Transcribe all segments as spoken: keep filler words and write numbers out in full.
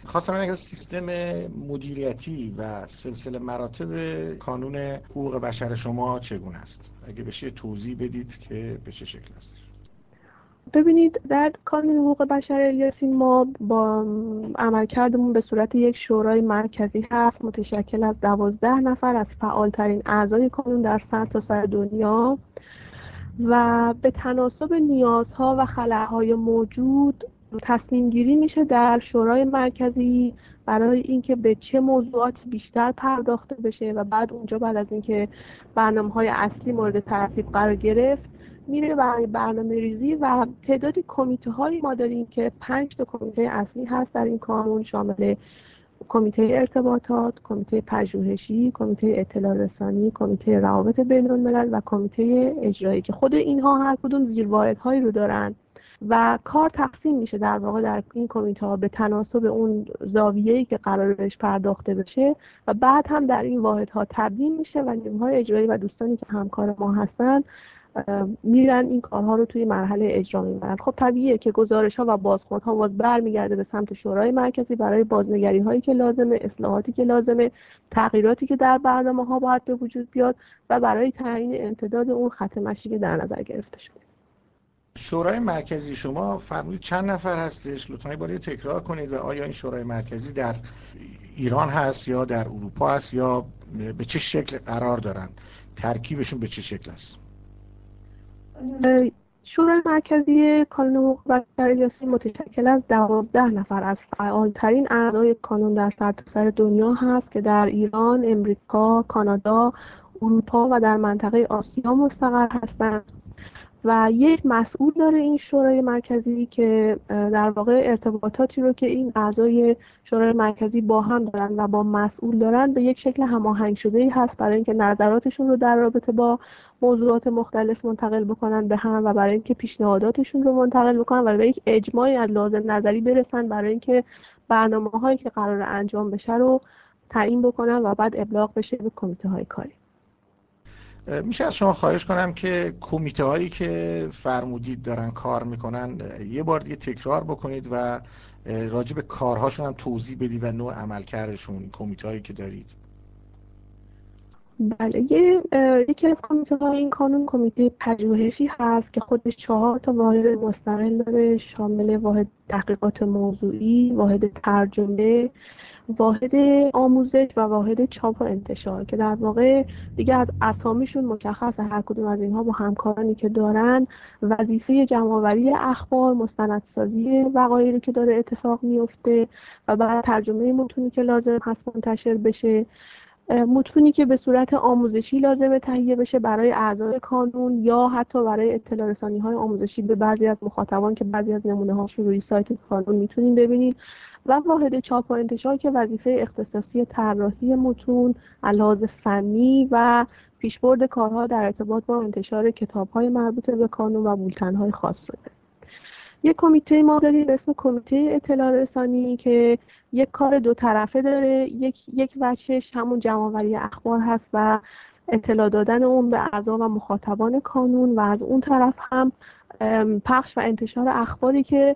خواستم ببینم سیستم مدیریتی و سلسله مراتب کانون حقوق بشر شما چگونه است؟ اگه بشه توضیح بدید که به چه شکل هستش. ببینید، در کانون حقوق بشر الیاسی ما با عملکردمون به صورت یک شورای مرکزی هست متشکل از دوازده نفر از فعالترین اعضای کانون در سرتاسر دنیا و به تناسب نیازها و خلاهای موجود تصمیم گیری میشه در شورای مرکزی برای اینکه به چه موضوعاتی بیشتر پرداخته بشه و بعد اونجا بعد از اینکه برنامه‌های اصلی مورد تصویب قرار گرفت میره برای برنامه ریزی و تعدادی کمیته هایی ما داریم که پنج تا کمیته اصلی هست در این کانون، شامل کمیته ارتباطات، کمیته پژوهشی، کمیته اطلاع رسانی، کمیته روابط بین الملل و کمیته اجرایی که خود اینها هر کدوم زیرواحدهایی رو دارن و کار تقسیم میشه در واقع در این کمیته ها به تناسب اون زاویه‌ای که قرار بهش پرداخته بشه و بعد هم در این واحدها تبیین میشه و نیروهای اجرایی و دوستانی که همکار ما هستن میرن این کارها رو توی مرحله اجرا میبرن. خب طبیعیه که گزارش ها و بازخوردها باز برمیگرده به سمت شورای مرکزی برای بازنگری هایی که لازمه، اصلاحاتی که لازمه، تغییراتی که در برنامه ها باید به وجود بیاد و برای تعیین امتداد اون خط مشی که در نظر گرفته شده. شورای مرکزی شما فرمودید چند نفر هستش؟ لطفاً باید تکرار کنید و آیا این شورای مرکزی در ایران هست یا در اروپا هست یا به چه شکل قرار دارند؟ ترکیبشون به چه شکل است؟ شورای مرکزی کانون حقوق بشر الیاسی متشکل از دوازده نفر از فعالترین اعضای کانون در سرتاسر دنیا هست که در ایران، امریکا، کانادا، اروپا و در منطقه آسیا مستقر هستند و یک مسئول داره این شورای مرکزی که در واقع ارتباطاتی رو که این اعضای شورای مرکزی با هم دارن و با مسئول دارن به یک شکل هماهنگ شده‌ای هست برای اینکه نظراتشون رو در رابطه با موضوعات مختلف منتقل بکنن به هم و برای اینکه پیشنهاداتشون رو منتقل بکنن و به یک اجماعی از لازم نظری برسن برای اینکه برنامه‌هایی که قرار انجام بشه رو تعیین بکنن و بعد ابلاغ بشه به کمیته‌های کاری. میشه از شما خواهش کنم که کمیته هایی که فرمودید دارن کار میکنن یه بار دیگه تکرار بکنید و راجع به کارهاشون هم توضیح بدید و نوع عملکردشون، کمیته هایی که دارید. بله، یه یکی از کمیته های این کانون کمیته پژوهشی هست که خودش چهار تا واحد مستقل داره، شامل واحد تحقیقات موضوعی، واحد ترجمه، واحد آموزش و واحد چاپ و انتشار که در واقع دیگه از اسامیشون مشخصه هر کدوم از اینها با همکارانی که دارن وظیفه جمع‌آوری اخبار، مستندسازی وقایعی که داره اتفاق میفته و بعد ترجمه متونی که لازم هست منتشر بشه، متونی که به صورت آموزشی لازمه تهیه بشه برای اعضای کانون یا حتی برای اطلاع رسانی های آموزشی به بعضی از مخاطبان که بعضی از نمونه هاشون روی سایت کانون میتونین ببینید، و واحد چاپ و انتشار که وظیفه اختصاصی طراحی متون، لحاظ فنی و پیشبرد کارها در ارتباط با انتشار کتاب‌های مربوط به کانون و بولتن‌های خاص شده. یک کمیته ما داریم به اسم کمیته اطلاع رسانی که یک کار دو طرفه داره. یک یک بخشش همون جمع‌آوری اخبار هست و اطلاع دادن اون به اعضا و مخاطبان کانون و از اون طرف هم پخش و انتشار اخباری که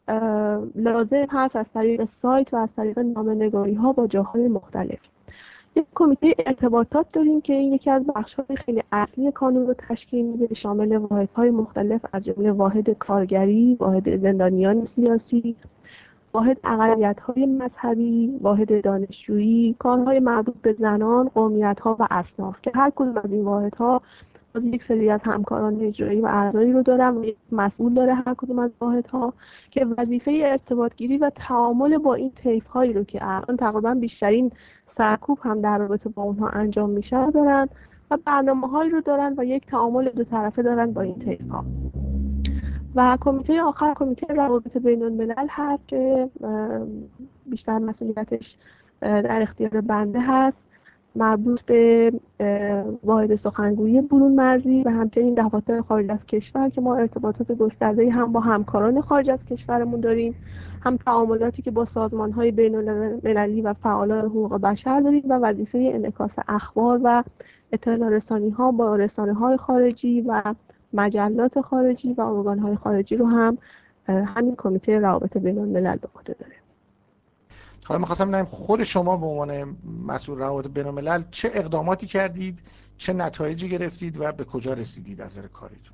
لازم هست از طریق سایت و از طریق نامه‌نگاری ها با جاهای مختلف. یک کمیته ارتباطات داریم که این یکی از بخش‌های خیلی اصلی کانون رو تشکیل میده، شامل واحدهای مختلف از جمله واحد کارگری، واحد زندانیان سیاسی، واحد اقلیت‌های مذهبی، واحد دانشجویی، کارهای مربوط به زنان، قومیت‌ها و اصناف که هر کدوم از این واحدها باز یک سری از همکاران اجرایی و اعضایی رو دارن و یک مسئول داره هر کدوم از واحدها که وظیفه ارتباط گیری و تعامل با این طیف‌هایی رو که الان تقریبا بیشترین سرکوب هم در رابطه با اونها انجام میشه دارن و برنامه‌هایی رو دارن و یک تعامل دو طرفه دارن با این طیف‌ها. و کمیته آخر کمیته روابط بین الملل هست که بیشتر مسئولیتش در اختیار بنده هست، مربوط به واحد سخنگویی برون مرزی و همچنین دفاتر خارج از کشور که ما ارتباطات گسترده‌ای هم با همکاران خارج از کشورمون داریم، هم تعاملاتی که با سازمان‌های بین‌المللی و فعالان حقوق بشر داریم و وظیفه انعکاس اخبار و اطلاع رسانی‌ها با رسانه‌های خارجی و مجلات خارجی و ارگان‌های خارجی رو هم همین کمیته روابط بین الملل به عهده داره. حالا می‌خواستم ببینم خود شما به عنوان مسئول روابط بین‌الملل چه اقداماتی کردید، چه نتایجی گرفتید و به کجا رسیدید از نظر کاریتون؟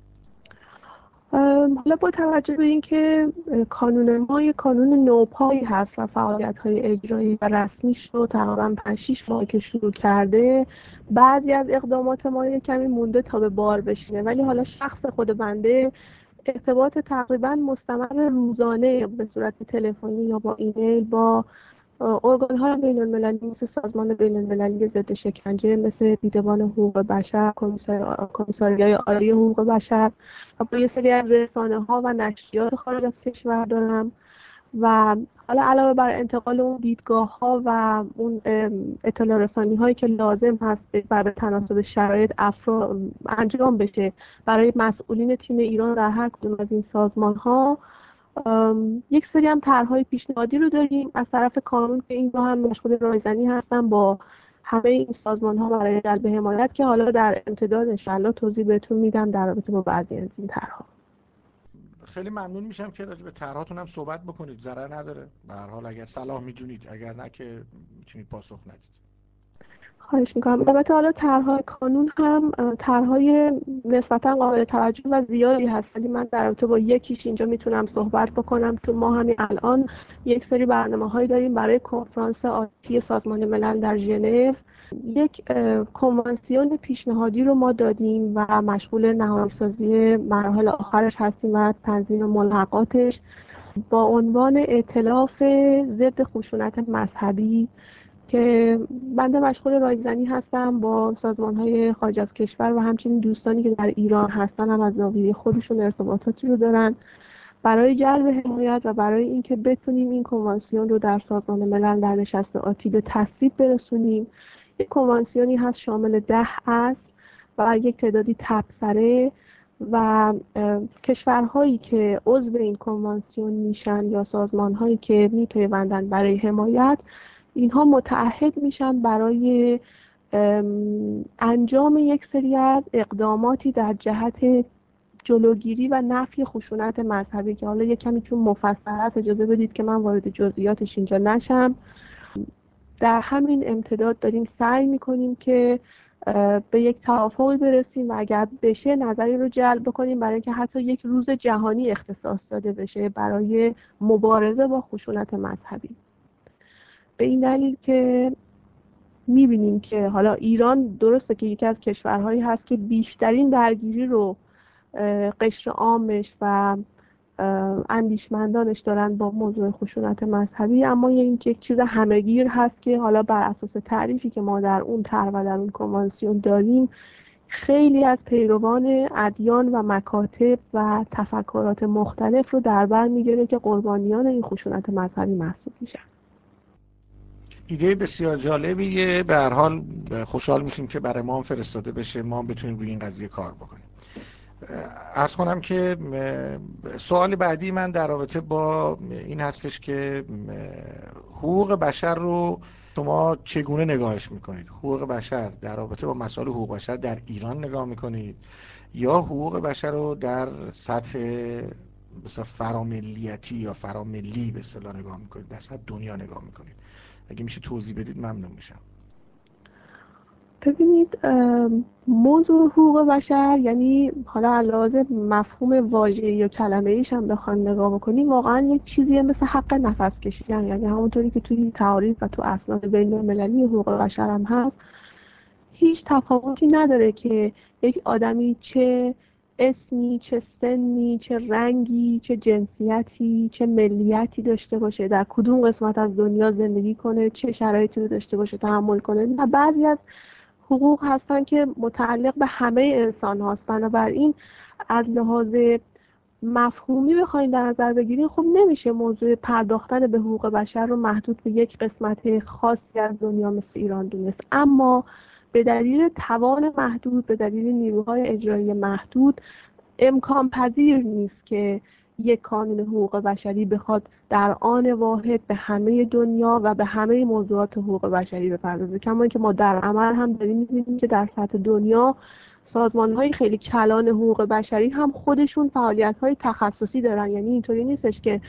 حالا با توجه به اینکه کانون ما یک کانون نوپایی هست و فعالیت‌های اجرایی و رسمیش رو تقریباً پنج شش ماه که شروع کرده، بعضی از اقدامات ما یک کمی مونده تا به بار بشینه، ولی حالا شخص خود بنده ارتباط تقریباً مستمر روزانه به صورت تلفنی یا با ایمیل با ارگان‌های بین‌المللی مثل سازمان بین‌المللی ضد شکنجه، مثل دیدبان حقوق بشر، کمیساریای عالی حقوق بشر و با یه سری از رسانه‌ها و نشریات خارج از کشور دارم. و حالا علاوه بر انتقال اون دیدگاه‌ها و اون اطلاع رسانی‌هایی که لازم هست برای تناسب شرایط افرا انجام بشه برای مسئولین تیم ایران در هر کدوم از این سازمان‌ها، یک سری هم طرح‌های پیشنهادی رو داریم از طرف کانون که این رو هم مشغول رایزنی هستم با همه این سازمان‌ها برای جلب حمایت، که حالا در امتداد انشالله توضیح بهتون میدم در رابطه با بعضی از این طرح‌ها. خیلی ممنون میشم که راجع به طرحاتون هم صحبت بکنید، ضرر نداره. به هر حال اگر صلاح میدونید، اگر نه که میتونید پاسخ ندید. خواهش میکنم. البته حالا طرح‌های کانون هم طرح‌های نسبتاً قابل توجه و زیادی هست، ولی من در رابطه با یکیش اینجا میتونم صحبت بکنم، چون ما همین الان یک سری برنامه‌هایی داریم برای کنفرانس آتی سازمان ملل در ژنو. یک کنوانسیون پیشنهادی رو ما دادیم و مشغول نهایی‌سازی مراحل آخرش هستیم و تنظیم ملحقاتش با عنوان ائتلاف ضد خشونت مذهبی، که بنده مشغول رایزنی هستم با سازمان‌های خارج از کشور و همچنین دوستانی که در ایران هستن هم از زاویه خودشون ارتباطاتی رو دارن برای جلب حمایت و برای اینکه بتونیم این کنوانسیون رو در سازمان ملل در نشست آتی به تصویب برسونیم. یک کنوانسیونی هست شامل ده اصل و یک تعدادی تبصره و کشورهایی که عضو این کنوانسیون میشن یا سازمانهایی که میپیوندن برای حمایت، اینها متعهد میشن برای انجام یک سری از اقداماتی در جهت جلوگیری و نفی خشونت مذهبی، که حالا یک کمی چون مفصل است اجازه بدید که من وارد جزئیاتش اینجا نشم. در همین امتداد داریم سعی میکنیم که به یک توافقی برسیم و اگر بشه نظری رو جلب بکنیم برای اینکه حتی یک روز جهانی اختصاص داده بشه برای مبارزه با خشونت مذهبی. به این دلیل که میبینیم که حالا ایران درسته که یکی از کشورهایی هست که بیشترین درگیری رو قشر عامش و اندیشمندانش دارن با موضوع خشونت مذهبی، اما این یک چیز همه‌گیر هست که حالا بر اساس تعریفی که ما در اون طرح و در اون کنوانسیون داریم، خیلی از پیروان ادیان و مکاتب و تفکرات مختلف رو در بر میگیره که قربانیان این خشونت مذهبی محسوب میشن. ایده بسیار جالبیه. به هر حال خوشحال میشیم که برای ما هم فرستاده بشه، ما هم بتونیم روی این قضیه کار بکنیم. عرض کنم که سوال بعدی من در رابطه با این هستش که حقوق بشر رو شما چگونه نگاهش میکنید؟ حقوق بشر در رابطه با مسائل حقوق بشر در ایران نگاه میکنید یا حقوق بشر رو در سطح مثلا فراملیتی یا فراملی به اصطلاح نگاه میکنید، در سطح دنیا نگاه میکنید؟ اگه میشه توضیح بدید ممنون میشم. ببینید، موضوع حقوق بشر، یعنی حالا علاوه مفهوم واژه‌ای یا کلمه‌ایش هم بخوایم نگاه بکنیم، واقعا یک چیزیه مثل حق نفس کشیدن، یعنی همونطوری که توی تعاریف و تو اسناد بین‌المللی حقوق بشر هم هست، هیچ تفاوتی نداره که یک آدمی چه اسمی، چه سنی، چه رنگی، چه جنسیتی، چه ملیتی داشته باشه، در کدوم قسمت از دنیا زندگی کنه، چه شرایطی رو داشته باشه تحمل کنه. و بعضی از حقوق هستن که متعلق به همه انسان هاست، بنابراین از لحاظ مفهومی بخواید در نظر بگیرید، خب نمیشه موضوع پرداختن به حقوق بشر رو محدود به یک قسمت خاصی از دنیا مثل ایران دونست. اما به دلیل توان محدود، به دلیل نیروهای اجرایی محدود، امکان پذیر نیست که یک کانون حقوق بشری بخواد در آن واحد به همه دنیا و به همه موضوعات حقوق بشری بپردازه. کما اینکه ما در عمل هم داریم می‌بینیم که در سطح دنیا سازمان‌های خیلی کلان حقوق بشری هم خودشون فعالیت‌های تخصصی دارن، یعنی اینطوری نیستش که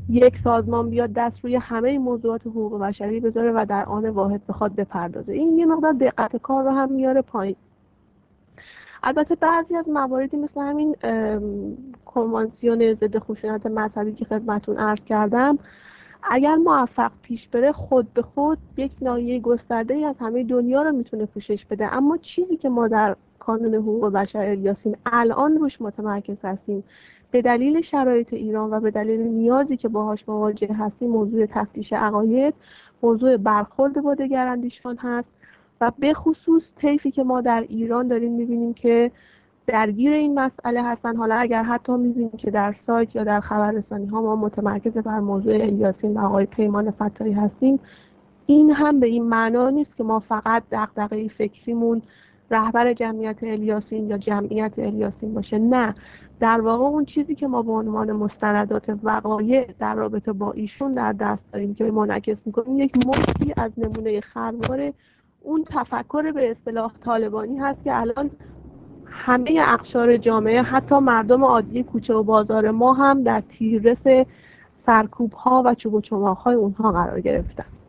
یک سازمان بیاد دست روی همه این موضوعات حقوق بشری بذاره و در آن واحد بخواد بپردازه. این یه مقدار دقت کار رو هم میاره پایین. البته بعضی از مواردی مثل همین کنوانسیون ضد خشونت مذهبی که خدمتتون عرض کردم، اگر موفق پیش بره خود به خود یک ناحیه گسترده‌ای از همه دنیا رو میتونه پوشش بده. اما چیزی که ما در کانون حقوق بشر الیاسین الان روش متمرکز هستیم به دلیل شرایط ایران و به دلیل نیازی که باهاش مواجه هستیم، موضوع تفتیش عقاید، موضوع برخورد با دگراندیشان هست و به خصوص طیفی که ما در ایران داریم میبینیم که درگیر این مسئله هستن. حالا اگر حتی میبینیم که در سایت یا در خبررسانی ها ما متمرکز بر موضوع الیاسین و آقای پیمان فتاحی هستیم، این هم به این معنا نیست که ما فقط دغدغه فکریمون رهبر جمعیت الیاسین یا جمعیت الیاسین باشه. نه، در واقع اون چیزی که ما به عنوان مستندات وقایع در رابطه با ایشون در دست داریم که منعکس میکنیم یک مشتی از نمونه خروار اون تفکر به اصطلاح طالبانی هست که الان همه اقشار جامعه، حتی مردم عادی کوچه و بازار ما هم در تیررس سرکوب ها و چوب و چماق های اونها قرار گرفتن.